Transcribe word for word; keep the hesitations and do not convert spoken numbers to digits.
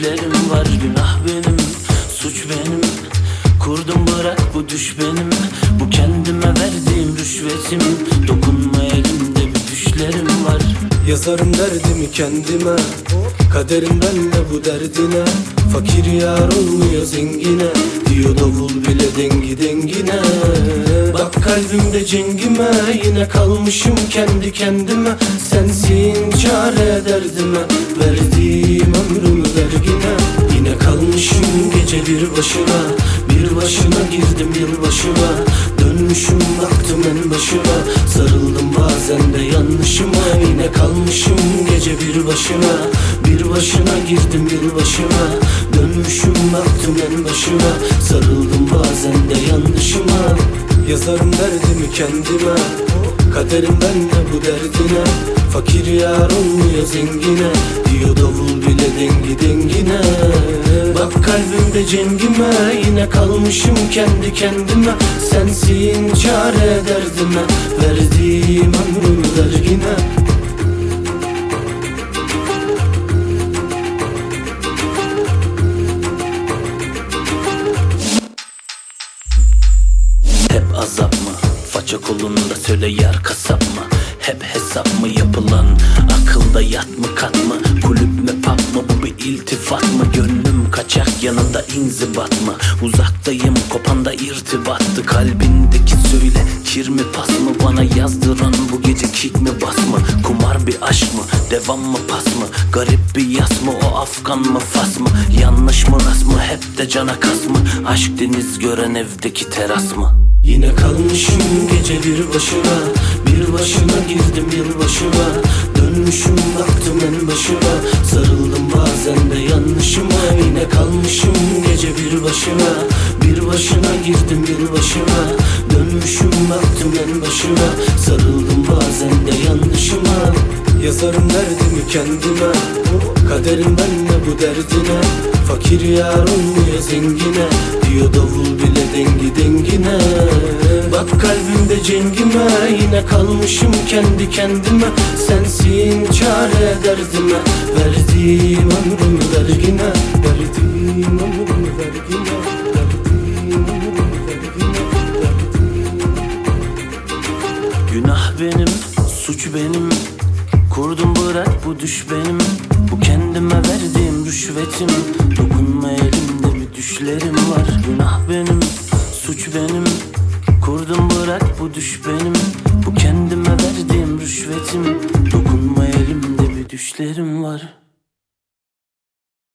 düşlerim var. Günah benim, suç benim. Kurdum bırak bu düş benim. Bu kendime verdiğim rüşvetim. Dokunma elimde bir düşlerim var. Yazarım derdimi kendime, kaderim benle bu derdine. Fakir yar olmuyor zengine, diyor davul bile dengi dengine. Bak kalbimde cengime, yine kalmışım kendi kendime. Sensin çare derdime, verdiğim ömrümü vergine. Yine kalmışım gece bir başına, bir başına girdim yılbaşına. Dönmüşüm baktım en başına, sarıldım bazen de yanlışıma. Yine kalmışım gece bir başına, bir başına girdim yılbaşına. Dönmüşüm baktım en başına, sarıldım bazen de yanlışıma. Yazarım derdimi kendime, kaderim benle bu derdine. Fakir yar olmuyor zengine, diyor davul bile dengi dengine. Bak kalbimde cengime, yine kalmışım kendi kendime. Sensin çare derdime, verdiğim ömrümü vergine. Hep azap mı? Faça kolunda söyle yar kasap mı? Hep hesap mı yapılan? Akılda yat mı kat mı? Kulüp mü pub mı? Bu bir iltifat mı? Gönlüm kaçak yanında inzibat mı? Uzaktayım kopanda irtibattı. Kalbindeki söyle kir mi pas mı? Bana yazdıran bu gece kick mi bas mı? Kumar bir aşk mı? Devam mı pas mı? Garip bir yas mı? O Afgan mı Fas mı? Yanlış mı rast mı? Hep de cana kas mı? Aşk deniz gören evdeki teras mı? Yine kalmışım gece bir başına, bir başına girdim yılbaşına. Dönmüşüm baktım en başına, sarıldım bazen de yanlışıma. Yine kalmışım gece bir başına, bir başına girdim yılbaşına. Dönmüşüm baktım en başına, sarıldım bazen de yanlışıma. Yazarım derdimi kendime, kaderim benle bu derdine. Fakir yar olmuyor zengine, diyor davul bile dengi dengine. Bak kalbimde cengime, yine kalmışım kendi kendime. Sensin çare derdime, verdiğim ömrümü vergine. Verdiğim ömrümü vergine. Verdiğim ömrümü vergine. Günah benim, suç benim. Kurdum bırak bu düş benim. Bu kendime verdiğim rüşvetim. Dokunma elimde bir düşlerim var. Günah benim, suç benim. Kurdum bırak bu düş benim.